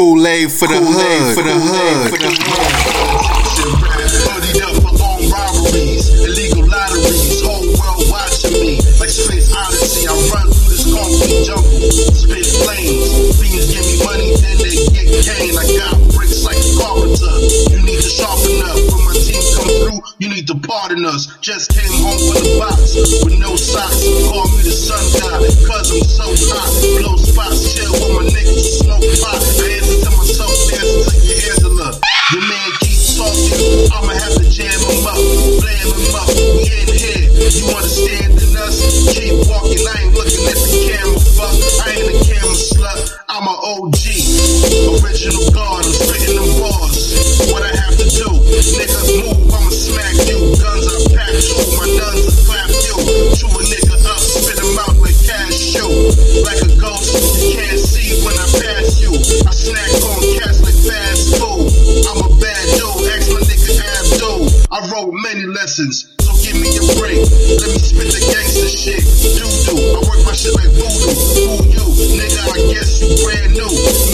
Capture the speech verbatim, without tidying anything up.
Kool-Aid for the hood, for the hood, for the Hoodied up for armed robberies, illegal lotteries, whole world watching me like Space Odyssey. I run through this concrete jungle, spit flames. Fiends give me money, then they get cane. I got bricks like a carpenter. You need to sharpen up. When my team come through, you need to pardon us. Just came home from the box with no socks. Call me the sun god, cause I'm so hot. Blow spots, chill with my niggas, smoke pot. I answer to myself, answer to your handler. Your man keep talking, I'ma have to jam him up, blam him up. We in here, you understand in us? Keep walking, I ain't looking at the camera, fuck. I ain't a camera slut, I'm a O G. Original guard, I'm spitting them bars. What I have to do, nigga, move, I'ma smack you. Guns I pack you, my nuns will clap you. Chew a nigga up, spit him out like cashew. Like a ghost, you can't see when I pass you. I snack on cats like fast food. I'm a bad dude, ask my nigga Abdul. I wrote many lessons, so give me a break. Let me spit the gangster shit. Doo-doo, I work my shit like voodoo. Who you? Nigga, I guess you brand new.